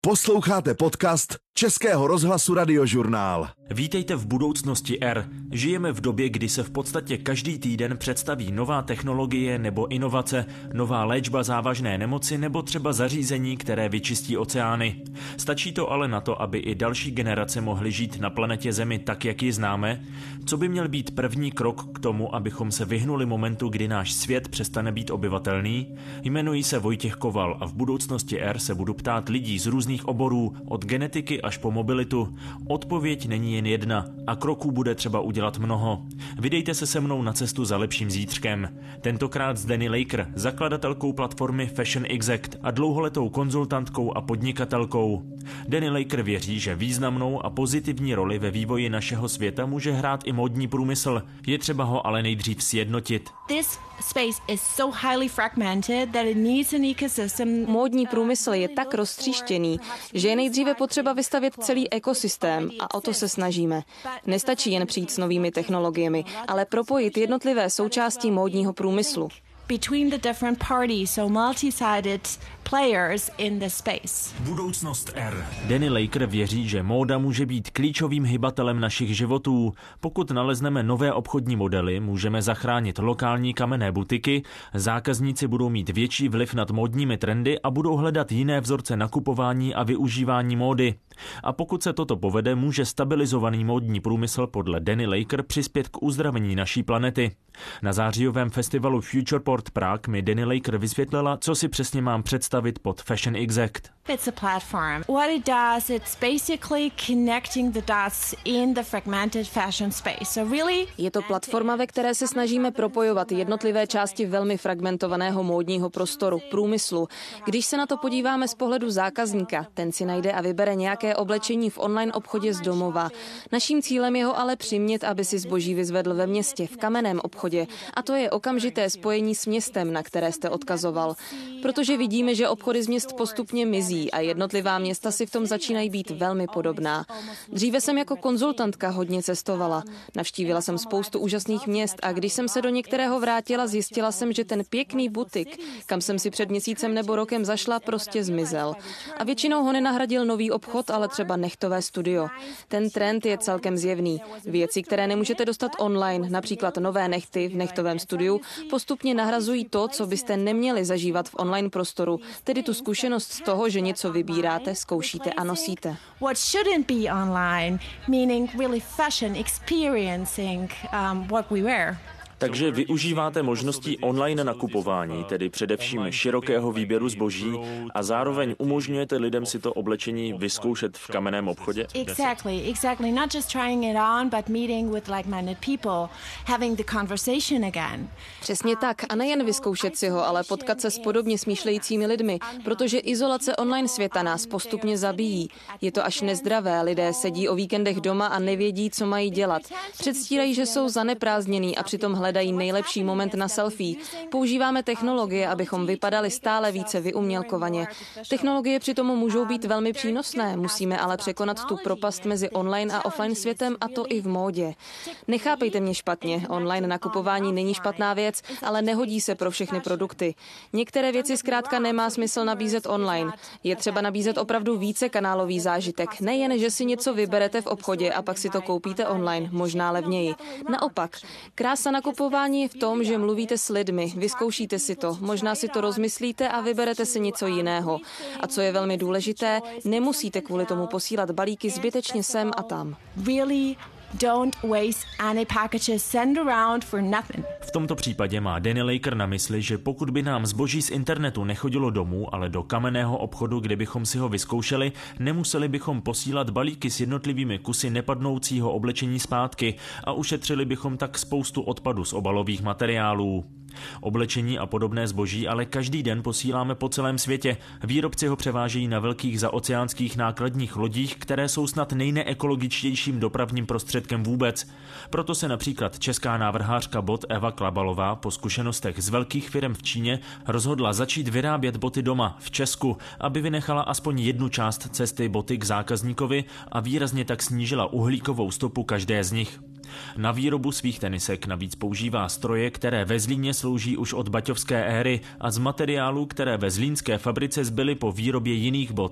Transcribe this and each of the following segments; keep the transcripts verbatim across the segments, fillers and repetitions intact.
Posloucháte podcast Českého rozhlasu Radiožurnál. Vítejte v budoucnosti R. Žijeme v době, kdy se v podstatě každý týden představí nová technologie nebo inovace, nová léčba závažné nemoci nebo třeba zařízení, které vyčistí oceány. Stačí to ale na to, aby i další generace mohly žít na planetě Zemi tak, jak ji známe? Co by měl být první krok k tomu, abychom se vyhnuli momentu, kdy náš svět přestane být obyvatelný? Jmenuji se Vojtěch Koval a v budoucnosti R se budu ptát lidí z různých oborů, od genetiky až po mobilitu. Odpověď není jen jedna a kroků bude třeba udělat mnoho. Vydejte se se mnou na cestu za lepším zítřkem. Tentokrát s Danny Laker, zakladatelkou platformy Fashion Exact a dlouholetou konzultantkou a podnikatelkou. Danny Laker věří, že významnou a pozitivní roli ve vývoji našeho světa může hrát i módní průmysl. Je třeba ho ale nejdřív sjednotit. This space is so highly fragmented that it needs an ecosystem. Módní průmysl je tak roztříštěný, že je nejdříve potřeba vystavět celý ekosystém a o to se snažíme. Nestačí jen přijít s novými technologiemi, ale propojit jednotlivé součásti módního průmyslu. Between the different parties, so multi-sided players in the space. Budoucnost R. Danny Laker věří, že móda může být klíčovým hybatelem našich životů. Pokud nalezneme nové obchodní modely, můžeme zachránit lokální kamenné butiky, zákazníci budou mít větší vliv nad módními trendy a budou hledat jiné vzorce nakupování a využívání módy. A pokud se toto povede, může stabilizovaný módní průmysl podle Danny Laker přispět k uzdravení naší planety. Na zářijovém festivalu Futureport Prague mi Danny Laker vysvětlila, co si přesně mám představit pod Fashion Exact. It's a platform. What it does, it's basically connecting the dots in the fragmented fashion space. So really, je to platforma, ve které se snažíme propojovat jednotlivé části velmi fragmentovaného módního prostoru, průmyslu. Když se na to podíváme z pohledu zákazníka, ten si najde a vybere nějaké oblečení v online obchodě z domova. Naším cílem je ho ale přimět, aby si zboží vyzvedl ve městě, v kamenném obchodě. A to je okamžité spojení s městem, na které jste odkazoval. Protože vidíme, že obchody z měst postupně mizí a jednotlivá města si v tom začínají být velmi podobná. Dříve jsem jako konzultantka hodně cestovala. Navštívila jsem spoustu úžasných měst a když jsem se do některého vrátila, zjistila jsem, že ten pěkný butik, kam jsem si před měsícem nebo rokem zašla, prostě zmizel. A většinou ho nenahradil nový obchod, ale třeba nechtové studio. Ten trend je celkem zjevný. Věci, které nemůžete dostat online, například nové nechty v nechtovém studiu, postupně nahrazují to, co byste neměli zažívat v online prostoru, tedy tu zkušenost z toho, že něco vybíráte, zkoušíte a nosíte. What shouldn't be online, meaning really fashion, experiencing um, what we wear. Takže využíváte možností online nakupování, tedy především širokého výběru zboží a zároveň umožňujete lidem si to oblečení vyzkoušet v kamenném obchodě? Exactly, exactly. Not just trying it on, but meeting with like-minded people, having the conversation again. Přesně tak. A nejen vyzkoušet si ho, ale potkat se s podobně smýšlejícími lidmi, protože izolace online světa nás postupně zabíjí. Je to až nezdravé. Lidé sedí o víkendech doma a nevědí, co mají dělat. Předstírají, že jsou zaneprázdnění a přitom hledají dají nejlepší moment na selfie. Používáme technologie, abychom vypadali stále více vyumělkovaně. Technologie přitom můžou být velmi přínosné, musíme ale překonat tu propast mezi online a offline světem, a to i v módě. Nechápejte mě špatně, online nakupování není špatná věc, ale nehodí se pro všechny produkty. Některé věci zkrátka nemá smysl nabízet online. Je třeba nabízet opravdu více kanálový zážitek. Nejen, že si něco vyberete v obchodě a pak si to koupíte online, možná levněji. Naopak, krása nakupování je v tom, že mluvíte s lidmi, vyzkoušíte si to, možná si to rozmyslíte a vyberete si něco jiného. A co je velmi důležité, nemusíte kvůli tomu posílat balíky zbytečně sem a tam. Really don't waste any packages, send around for nothing. V tomto případě má Danny Laker na mysli, že pokud by nám zboží z internetu nechodilo domů, ale do kamenného obchodu, kde bychom si ho vyzkoušeli, nemuseli bychom posílat balíky s jednotlivými kusy nepadnoucího oblečení zpátky a ušetřili bychom tak spoustu odpadu z obalových materiálů. Oblečení a podobné zboží ale každý den posíláme po celém světě. Výrobci ho převážejí na velkých zaoceánských nákladních lodích, které jsou snad nejneekologičtějším dopravním prostředkem vůbec. Proto se například česká návrhářka bot Eva Klabalová po zkušenostech z velkých firem v Číně rozhodla začít vyrábět boty doma v Česku, aby vynechala aspoň jednu část cesty boty k zákazníkovi a výrazně tak snížila uhlíkovou stopu každé z nich. Na výrobu svých tenisek navíc používá stroje, které ve Zlíně slouží už od baťovské éry a z materiálů, které ve zlínské fabrice zbyly po výrobě jiných bot.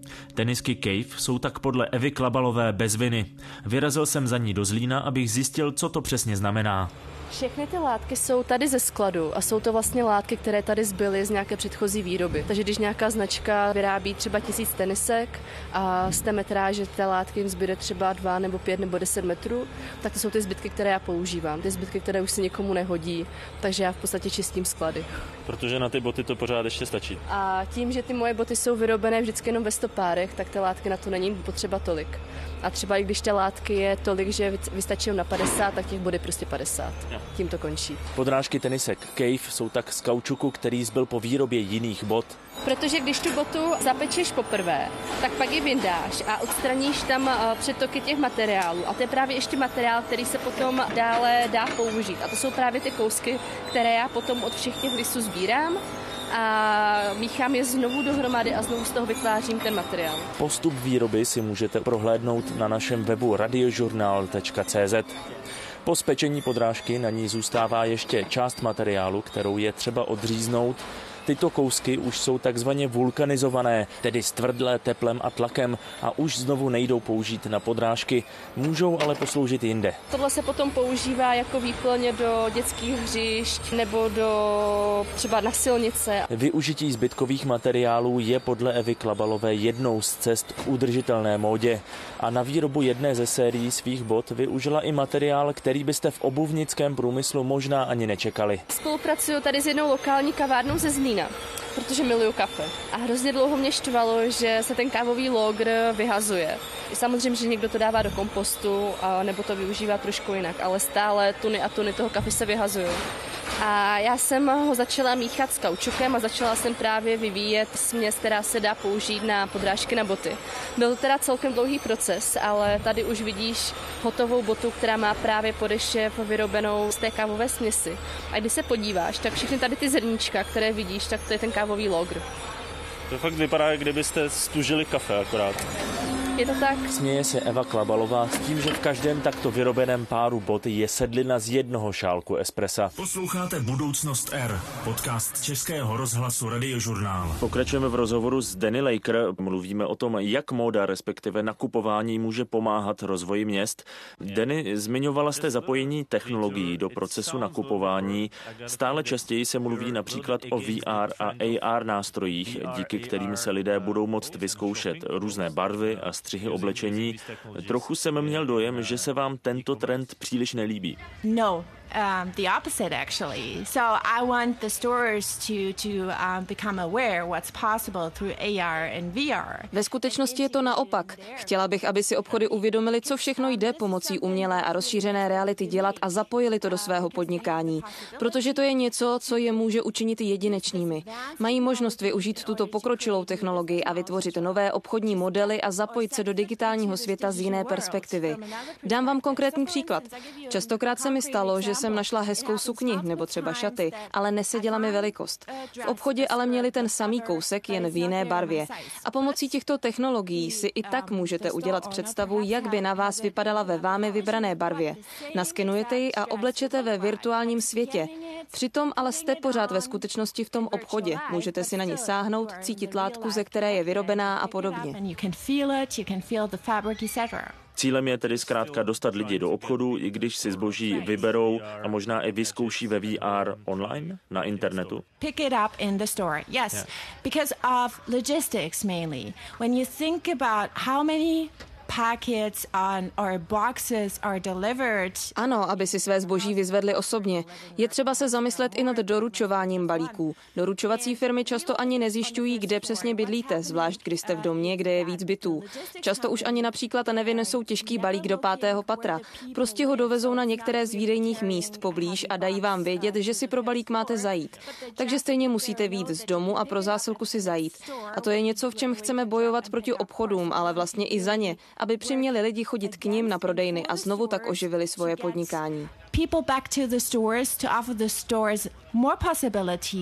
Tenisky Cave jsou tak podle Evy Klabalové bez viny. Vyrazil jsem za ní do Zlína, abych zjistil, co to přesně znamená. Všechny ty látky jsou tady ze skladu a jsou to vlastně látky, které tady zbyly z nějaké předchozí výroby. Takže když nějaká značka vyrábí třeba tisíc tenisek a z té metráže té látky jim zbyde třeba dva nebo pět nebo deset metrů, tak to jsou ty zbytky, které já používám. Ty zbytky, které už se nikomu nehodí, takže já v podstatě čistím sklady. Protože na ty boty to pořád ještě stačí. A tím, že ty moje boty jsou vyrobené vždycky jenom ve stopárech, tak ty látky na to není potřeba tolik. A třeba i když té látky je tolik, že vystačí na padesát, tak těch bod je prostě padesát. Tím to končí. Podrážky tenisek Cave jsou tak z kaučuku, který zbyl po výrobě jiných bot. Protože když tu botu zapečeš poprvé, tak pak ji vyndáš a odstraníš tam přetoky těch materiálů. A to je právě ještě materiál, který se potom dále dá použít. A to jsou právě ty kousky, které já potom od všech těch lisů sbírám a míchám je znovu dohromady a znovu z toho vytvářím ten materiál. Postup výroby si můžete prohlédnout na našem webu radiožurnál tečka cé zet. Po spečení podrážky na ní zůstává ještě část materiálu, kterou je třeba odříznout. Tyto kousky už jsou takzvaně vulkanizované, tedy stvrdlé teplem a tlakem a už znovu nejdou použít na podrážky, můžou ale posloužit jinde. Tohle se potom používá jako výplně do dětských hřišť nebo do třeba na silnice. Využití zbytkových materiálů je podle Evy Klabalové jednou z cest k udržitelné módě a na výrobu jedné ze sérií svých bot využila i materiál, který byste v obuvnickém průmyslu možná ani nečekali. Spolupracuju tady s jednou lokální kavárnou ze Zlína, protože miluju kafe. A hrozně dlouho mě štvalo, že se ten kávový logr vyhazuje. Samozřejmě, že někdo to dává do kompostu a nebo to využívá trošku jinak, ale stále tuny a tuny toho kafe se vyhazují. A já jsem ho začala míchat s kaučukem a začala jsem právě vyvíjet směs, která se dá použít na podrážky na boty. Byl to teda celkem dlouhý proces, ale tady už vidíš hotovou botu, která má právě podešev vyrobenou z té kávové směsi. A když se podíváš, tak všechny tady ty zrníčka, které vidíš, tak to je ten kávový logr. To fakt vypadá, jak kdybyste stužili kafe akorát. Je to tak? Směje se Eva Klabalová s tím, že v každém takto vyrobeném páru bot je sedlina z jednoho šálku espressa. Posloucháte Budoucnost R, podcast Českého rozhlasu Radiožurnál. Pokračujeme v rozhovoru s Danny Laker. Mluvíme o tom, jak móda, respektive nakupování, může pomáhat rozvoji měst. Danny, zmiňovala jste zapojení technologií do procesu nakupování. Stále častěji se mluví například o V R a A R nástrojích, díky kterým se lidé budou moct vyzkoušet různé barvy a střihy oblečení. Trochu jsem měl dojem, že se vám tento trend příliš nelíbí. No. Um, the opposite, actually. So I want the stores to to um, become aware what's possible through A R and V R. Ve skutečnosti je to naopak. Chtěla bych, aby si obchody uvědomili, co všechno jde pomocí umělé a rozšířené reality dělat a zapojili to do svého podnikání, protože to je něco, co je může učinit jedinečnými. Mají možnost využít tuto pokročilou technologii a vytvořit nové obchodní modely a zapojit se do digitálního světa z jiné perspektivy. Dám vám konkrétní příklad. Častokrát se mi stalo, že jsem našla hezkou sukni nebo třeba šaty, ale neseděla mi velikost. V obchodě ale měli ten samý kousek, jen v jiné barvě. A pomocí těchto technologií si i tak můžete udělat představu, jak by na vás vypadala ve vámi vybrané barvě. Naskenujete ji a oblečete ve virtuálním světě. Přitom ale jste pořád ve skutečnosti v tom obchodě. Můžete si na ní sáhnout, cítit látku, ze které je vyrobená a podobně. Cílem je tedy zkrátka dostat lidi do obchodu, i když si zboží vyberou a možná i vyzkouší ve V R online, na internetu. Pick it up in the store, yes, yeah. Because of logistics mainly. When you think about how many packets on or boxes are delivered. Ano, aby si své zboží vyzvedli osobně. Je třeba se zamyslet i nad doručováním balíků. Doručovací firmy často ani nezjišťují, kde přesně bydlíte, zvlášť když jste v domě, kde je víc bytů. Často už ani například nevynesou těžký balík do pátého patra. Prostě ho dovezou na některé z výdejních míst poblíž a dají vám vědět, že si pro balík máte zajít. Takže stejně musíte vyjít z domu a pro zásilku si zajít. A to je něco, v čem chceme bojovat proti obchodům, ale vlastně i za ně, aby přiměli lidi chodit k nim na prodejny a znovu tak oživili svoje podnikání. People back to the stores to offer the stores more possibility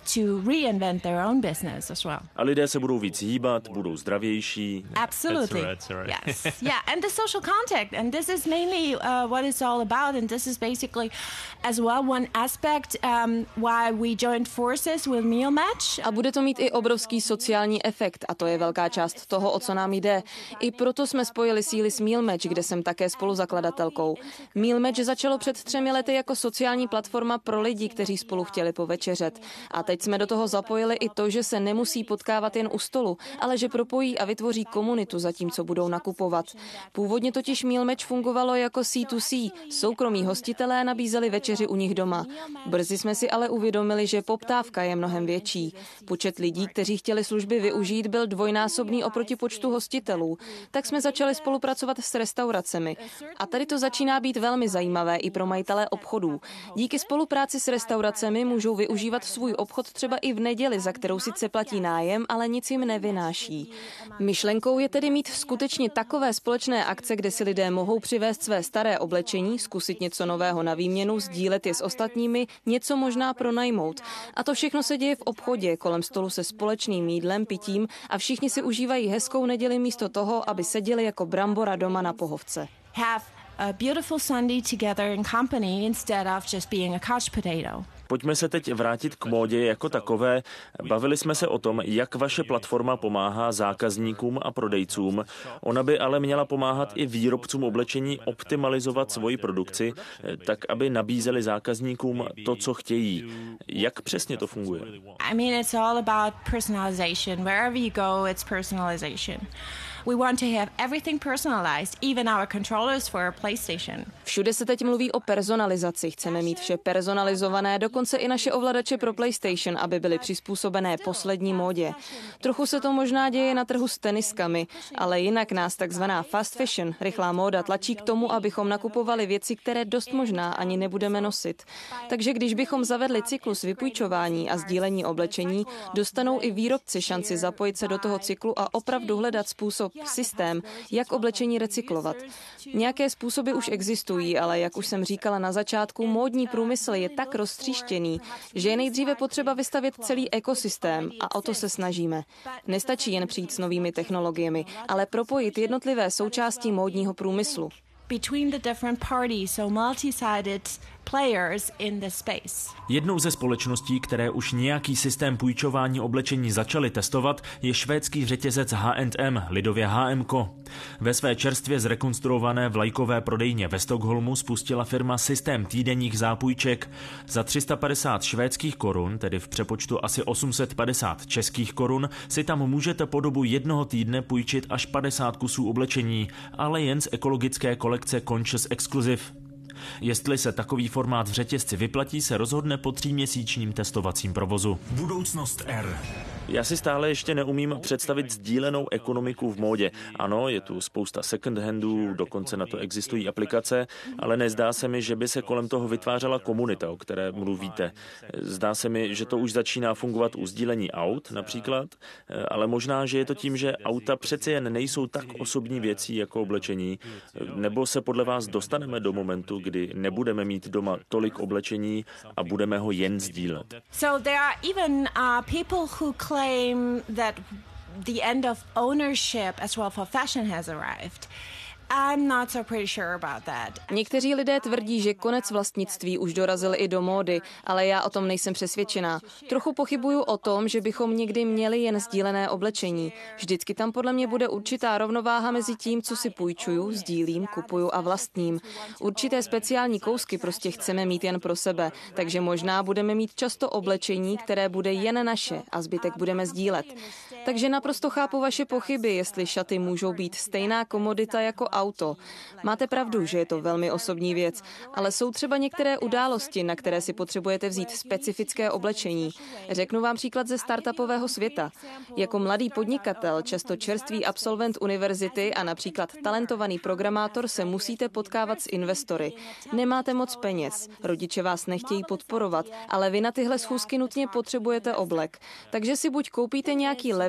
to reinvent their own business as well. A lidé se budou víc hýbat, budou zdravější. Absolutely. That's right, that's right. Yes. Yeah, and the social contact, and this is mainly uh, what it's all about, and this is basically as well one aspect um, why we joined forces with Meal Match. A bude to mít i obrovský sociální efekt, a to je velká část toho, o co nám jde. I proto jsme spojili síly s Meal Match, kde jsem také spoluzakladatelkou. Meal Match začalo před třemi lety jako sociální platforma pro lidi, kteří spolu chtěli povečeřet. A teď jsme do toho zapojili i to, že se nemusí potkávat jen u stolu, ale že propojí a vytvoří komunitu za tím, co budou nakupovat. Původně totiž Meal Match fungovalo jako C to C. Soukromí hostitelé nabízeli večeři u nich doma. Brzy jsme si ale uvědomili, že poptávka je mnohem větší. Počet lidí, kteří chtěli služby využít, byl dvojnásobný oproti počtu hostitelů. Tak jsme začali spolupracovat s restauracemi. A tady to začíná být velmi zajímavé i pro majitele obchodů. Díky spolupráci s restauracemi můžou využívat svůj obchod třeba i v neděli, za kterou sice platí nájem, ale nic jim nevynáší. Myšlenkou je tedy mít skutečně takové společné akce, kde si lidé mohou přivést své staré oblečení, zkusit něco nového na výměnu, sdílet je s ostatními, něco možná pronajmout. A to všechno se děje v obchodě, kolem stolu se společným jídlem, pitím a všichni si užívají hezkou neděli místo toho, aby seděli jako brambora doma na pohovce. Have a beautiful Sunday together in company instead of just being a couch potato. Pojďme se teď vrátit k módě jako takové. Bavili jsme se o tom, jak vaše platforma pomáhá zákazníkům a prodejcům. Ona by ale měla pomáhat i výrobcům oblečení optimalizovat svoji produkci, tak aby nabízeli zákazníkům to, co chtějí. Jak přesně to funguje? I mean, it's all about personalization. Wherever you go, it's personalization. We want to have everything personalized, even our controllers for a PlayStation. Všude se teď mluví o personalizaci. Chceme mít vše personalizované, dokonce i naše ovladače pro PlayStation, aby byly přizpůsobené poslední módě. Trochu se to možná děje na trhu s teniskami, ale jinak nás takzvaná fast fashion, rychlá móda, tlačí k tomu, abychom nakupovali věci, které dost možná ani nebudeme nosit. Takže když bychom zavedli cyklus vypůjčování a sdílení oblečení, dostanou i výrobci šanci zapojit se do toho cyklu a opravdu hledat způsob, systém, jak oblečení recyklovat. Nějaké způsoby už existují, ale jak už jsem říkala na začátku, módní průmysl je tak roztříštěný, že je nejdříve potřeba vystavět celý ekosystém a o to se snažíme. Nestačí jen přijít s novými technologiemi, ale propojit jednotlivé součásti módního průmyslu. Between the different parties, so multi-sided players in the space. Jednou ze společností, které už nějaký systém půjčování oblečení začaly testovat, je švédský řetězec H and M, lidově H M ko. Ve své čerstvě zrekonstruované vlajkové prodejně ve Stockholmu spustila firma systém týdenních zápůjček. Za tři sta padesát švédských korun, tedy v přepočtu asi osm set padesát českých korun, si tam můžete po dobu jednoho týdne půjčit až padesát kusů oblečení, ale jen z ekologické kolekce Conscious Exclusive. Jestli se takový formát v řetězci vyplatí, se rozhodne po tříměsíčním testovacím provozu. Budoucnost R. Já si stále ještě neumím představit sdílenou ekonomiku v módě. Ano, je tu spousta second handů, dokonce na to existují aplikace, ale nezdá se mi, že by se kolem toho vytvářela komunita, o které mluvíte. Zdá se mi, že to už začíná fungovat u sdílení aut například, ale možná, že je to tím, že auta přeci jen nejsou tak osobní věcí jako oblečení, nebo se podle vás dostaneme do momentu, kdy nebudeme mít doma tolik oblečení a budeme ho jen sdílet. So there are even uh, people who claim that the end of ownership as well for fashion has arrived. I'm not so pretty sure about that. Někteří lidé tvrdí, že konec vlastnictví už dorazil i do módy, ale já o tom nejsem přesvědčená. Trochu pochybuju o tom, že bychom někdy měli jen sdílené oblečení. Vždycky tam podle mě bude určitá rovnováha mezi tím, co si půjčuju, sdílím, kupuju a vlastním. Určité speciální kousky prostě chceme mít jen pro sebe, takže možná budeme mít často oblečení, které bude jen naše a zbytek budeme sdílet. Takže naprosto chápu vaše pochyby, jestli šaty můžou být stejná komodita jako auto. Máte pravdu, že je to velmi osobní věc, ale jsou třeba některé události, na které si potřebujete vzít specifické oblečení. Řeknu vám příklad ze startupového světa. Jako mladý podnikatel, často čerstvý absolvent univerzity a například talentovaný programátor se musíte potkávat s investory. Nemáte moc peněz, rodiče vás nechtějí podporovat, ale vy na tyhle schůzky nutně potřebujete oblek. Takže si buď koupíte nějaký levný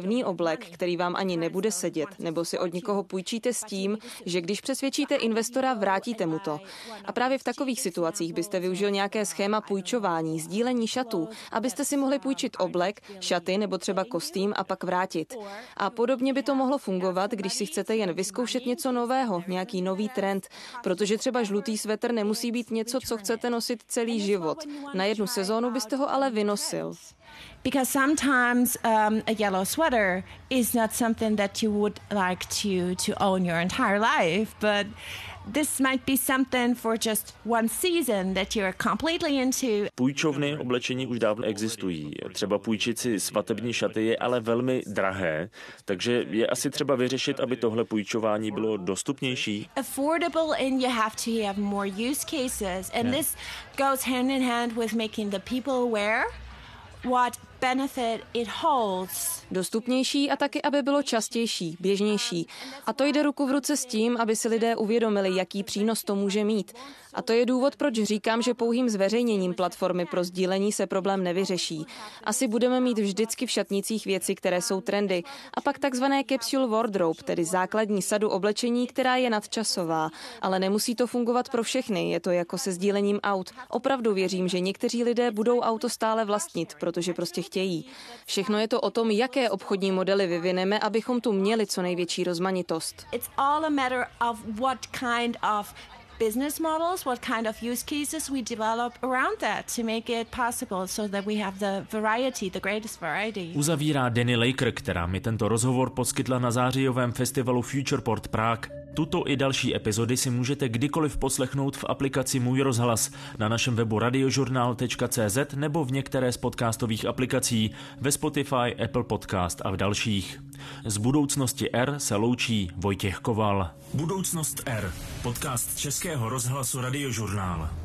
levný oblek, který vám ani nebude sedět, nebo si od někoho půjčíte s tím, že když přesvědčíte investora, vrátíte mu to. A právě v takových situacích byste využil nějaké schéma půjčování, sdílení šatů, abyste si mohli půjčit oblek, šaty nebo třeba kostým a pak vrátit. A podobně by to mohlo fungovat, když si chcete jen vyzkoušet něco nového, nějaký nový trend, protože třeba žlutý svetr nemusí být něco, co chcete nosit celý život. Na jednu sezónu byste ho ale vynosil. Because sometimes um, a yellow sweater is not something that you would like to, to own your entire life, but this might be something for just one season that you're completely into. Půjčovny oblečení už dávno existují. Třeba půjčit si svatební šaty je ale velmi drahé, takže je asi třeba vyřešit, aby tohle půjčování bylo dostupnější. Affordable and you have to have more use cases and yeah. This goes hand in hand with making the people aware what benefit it holds. Dostupnější a taky, aby bylo častější, běžnější. A to jde ruku v ruce s tím, aby si lidé uvědomili, jaký přínos to může mít. A to je důvod, proč říkám, že pouhým zveřejněním platformy pro sdílení se problém nevyřeší. Asi budeme mít vždycky v šatnicích věci, které jsou trendy. A pak takzvané capsule wardrobe, tedy základní sadu oblečení, která je nadčasová. Ale nemusí to fungovat pro všechny, je to jako se sdílením aut. Opravdu věřím, že někteří lidé budou auto stále vlastnit, protože prostě chtějí. Všechno je to o tom, jaké obchodní modely vyvineme, abychom tu měli co největší rozmanitost. It's all a matter of what kind of business models, what kind of use cases we develop around that to make it possible so that we have the variety, the greatest variety. Uzavírá Danny Laker, která mi tento rozhovor poskytla na zářijovém festivalu Futureport Prague. Tuto i další epizody si můžete kdykoliv poslechnout v aplikaci Můj rozhlas, na našem webu radiožurnál tečka cé zet nebo v některé z podcastových aplikací, ve Spotify, Apple Podcast a v dalších. Z budoucnosti R se loučí Vojtěch Koval. Budoucnost R, podcast Českého rozhlasu Radiožurnál.